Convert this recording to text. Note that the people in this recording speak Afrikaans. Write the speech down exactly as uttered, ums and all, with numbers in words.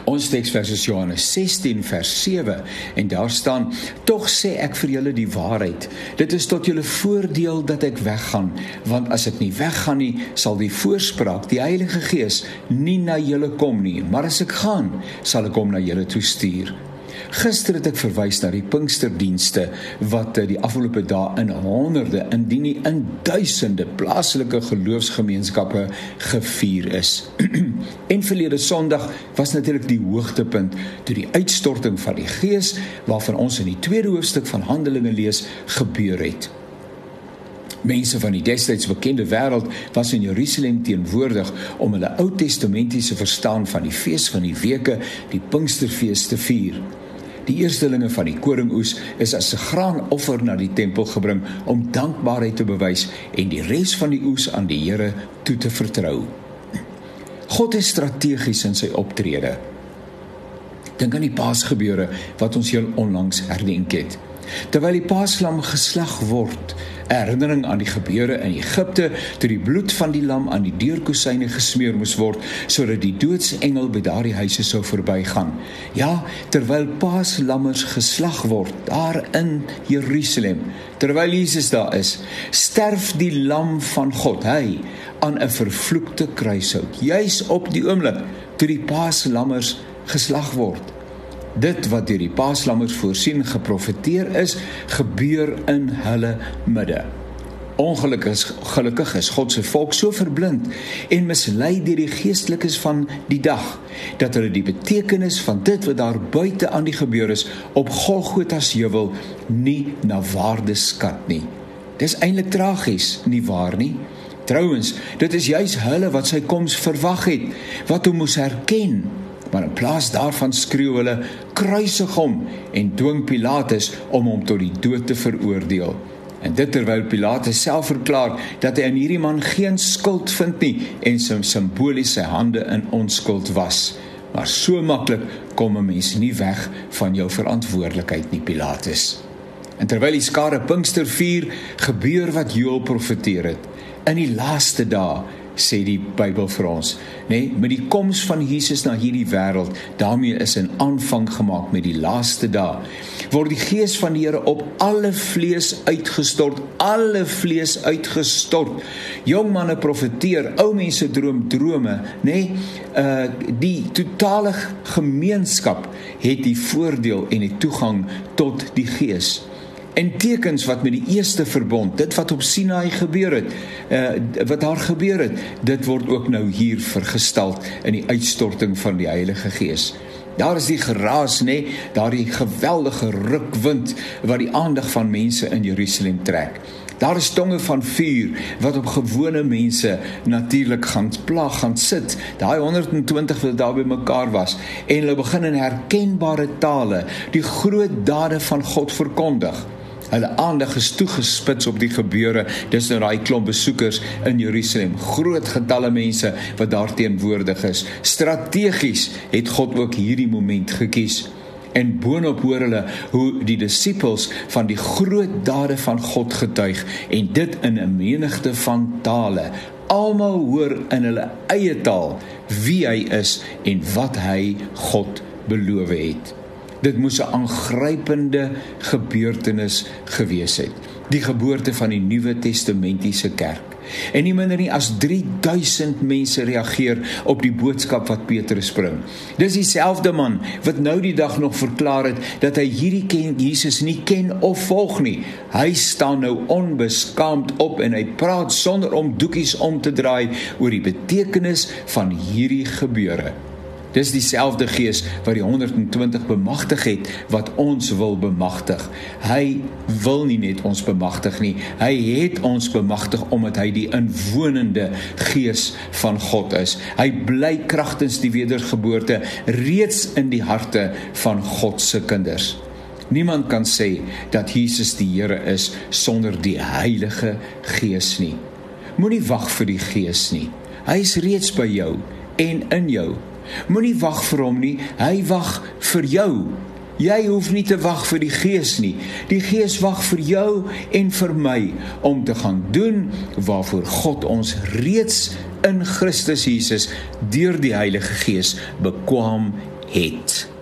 Ons teksvers is Johannes sestien vers sewe en daar staan: "Tog sê ek vir julle die waarheid, dit is tot julle voordeel dat ek weggaan, want as ek nie weggaan nie, sal die voorspraak, die Heilige Gees, nie na julle kom nie, maar as ek gaan, sal ek hom na julle toe stuur." Gister het ek verwys na die Pinksterdienste wat die afgelope dae in honderde, indien nie in duisende plaaslike geloofsgemeenskappe gevier is. En verlede Sondag was natuurlik die hoogtepunt toe die uitstorting van die Gees, waarvan ons in die tweede hoofstuk van Handelinge lees, gebeur het. Mense van die destyds bekende wêreld was in Jerusalem teenwoordig om hulle Ou-testamentiese verstaan van die fees van die weke, die Pinksterfees, te vier. Die eerstelinge van die koringoes is as 'n graanoffer na die tempel gebring om dankbaarheid te bewys en die res van die oes aan die Here toe te vertrou. God is strategies in sy optrede. Dink aan die Paasgebeure wat ons heel onlangs herdenk het. Terwyl die Paaslam geslag word, 'n herinnering aan die gebeure in Egipte, toe die bloed van die lam aan die deurkosyne gesmeer moes word, sodat die doodsengel by daardie huise sou verbygaan. Ja, terwyl Paaslammers geslag word, daar in Jerusalem, terwyl Jesus daar is, sterf die lam van God, hy, aan 'n vervloekte kruishout, juis op die oomblik, toe die Paaslammers geslag word. Dit wat deur die Paaslammers voorsien geprofeteer is, gebeur in hulle midde. Ongelukkig is, gelukkig is God se volk so verblind en mislei deur die geestelikes van die dag, dat hulle die betekenis van dit wat daar buite aan die gebeur is, op Golgotha's heuwel nie na waarde skat nie. Dis eintlik tragies, nie waar nie? Trouwens, dit is juis hulle wat sy koms verwag het, wat hom moes herken. Maar in plaas daarvan skreeu hulle, kruisig hom, en dwing Pilatus om hom tot die dood te veroordeel. En dit terwyl Pilatus self verklaar dat hy aan hierdie man geen skuld vind nie en sy simbolies sy hande in onskuld was. Maar so maklik kom 'n mens nie weg van jou verantwoordelikheid nie, Pilatus. En terwyl die skare Pinkster vier, gebeur wat Joël profeteer het. In die laaste dae, sê die Bybel vir ons, nee, met die koms van Jesus na hierdie wêreld, daarmee is 'n aanvang gemaak met die laaste dae, word die Gees van die Here op alle vlees uitgestort, alle vlees uitgestort. Jong manne profeteer, ou mense droom drome, nee, uh, die totale gemeenskap het die voordeel en die toegang tot die Gees. En tekens wat met die eerste verbond, dit wat op Sinaï gebeur het, uh, wat daar gebeur het, dit word ook nou hier vergestald in die uitstorting van die Heilige Gees. Daar is die geraas, nee, daar die geweldige rukwind wat die aandag van mense in Jerusalem trek. Daar is tonge van vuur wat op gewone mense natuurlik gaan plaag, gaan sit. Daai honderd en twintig wat daar by mekaar was, en hulle begin in herkenbare tale die groot dade van God verkondig. Hulle aandag is toegespits op die gebeure, dis nou daai klomp besoekers in Jerusalem, groot getalle mense wat daar teenwoordig is. Strategies het God ook hierdie moment gekies. En boonop hoor hulle hoe die disippels van die groot dade van God getuig, en dit in 'n menigte van tale. Almal hoor in hulle eie taal wie hy is en wat hy God beloof het. Dit moes 'n aangrypende gebeurtenis gewees het. Die geboorte van die Nuwe Testamentiese kerk. En nie minder nie as drie duisend mense reageer op die boodskap wat Petrus bring. Dis dieselfde man wat nou die dag nog verklaar het dat hy hierdie ken, Jesus nie ken of volg nie. Hy staan nou onbeskaamd op en hy praat sonder om doekies om te draai oor die betekenis van hierdie gebeure. Dis dieselfde Gees wat die honderd en twintig bemagtig het, wat ons wil bemagtig. Hy wil nie net ons bemagtig nie, hy het ons bemagtig omdat hy die inwonende Gees van God is. Hy bly kragtens die wedergeboorte reeds in die harte van God se kinders. Niemand kan sê dat Jesus die Here is sonder die Heilige Gees nie. Moenie wag vir die Gees nie. Hy is reeds by jou en in jou. Moenie wag vir hom nie, hy wag vir jou. Jy hoef nie te wag vir die Gees nie. Die Gees wag vir jou en vir my om te gaan doen waarvoor God ons reeds in Christus Jesus deur die Heilige Gees bekwaam het.